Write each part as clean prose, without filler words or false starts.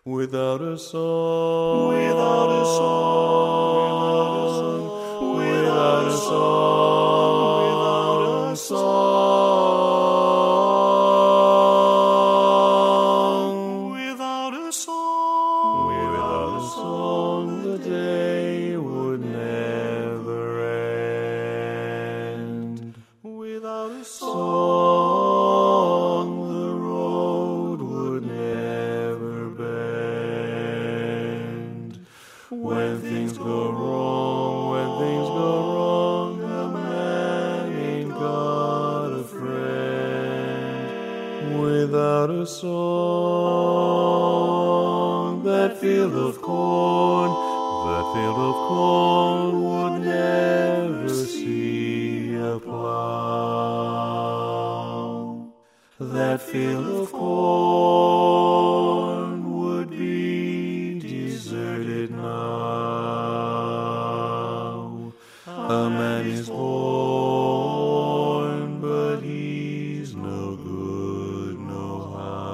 without a song, without a song, without a song, without a song, without a song, without a song, the day would never end. without a Song, the road would never bend. When things go wrong, a man ain't got a friend. Without a song, that field of corn would never see a plow. That field of corn would be deserted now. A man is born, but he's no good, no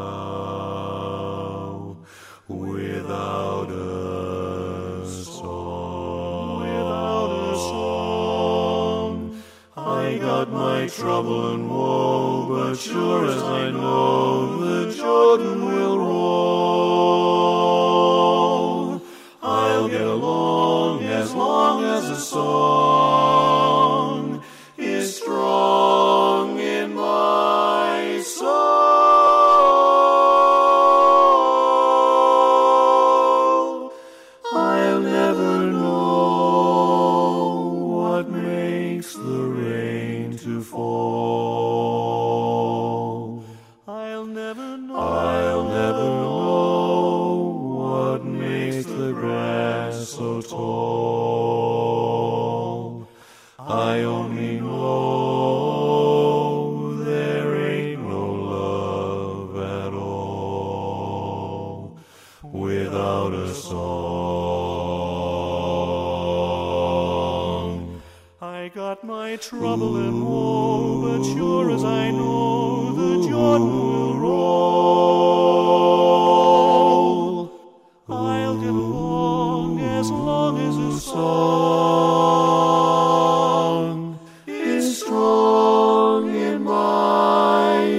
how, without a song. without a song. I got my trouble and woe, but sure as I know the Jordan will roll, I'll get along as long as a song is strong in my soul. I'll never know what makes the rain to fall. I'll never know. I'll never know what makes the grass so tall. I only know there ain't no love at all without a song. I got my trouble and woe, but sure as I know the Jordan will roll, I'll get along as a Song is strong in my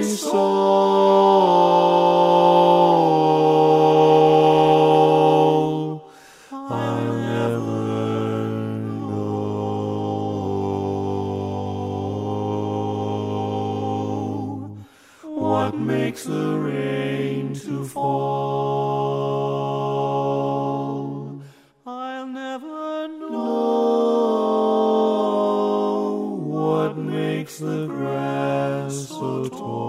soul. I'll never know what makes the rain to fall. I'll never know What makes the grass so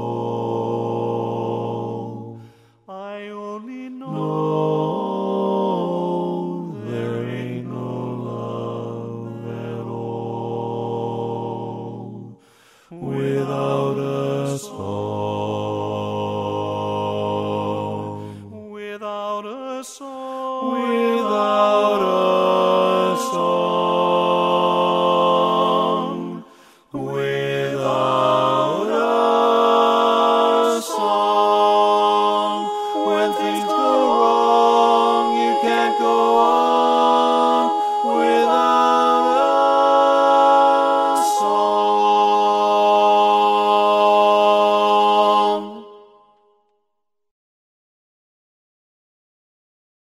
tall? I only know No, there ain't no love at all without